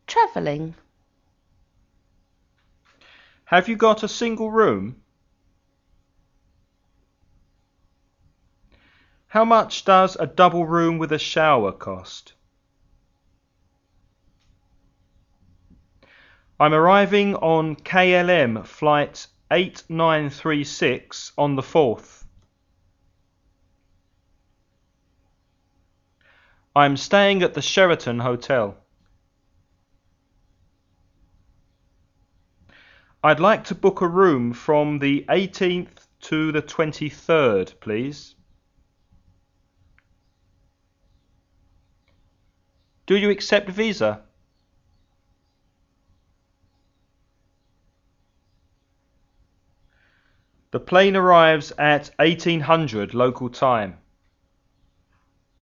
Travelling. Have you got a single room? How much does a double room with a shower cost? I'm arriving on KLM flight 8936 on the 4th. I'm staying at the Sheraton Hotel. I'd like to book a room from the 18th to the 23rd, please. Do you accept Visa? The plane arrives at 1800 local time.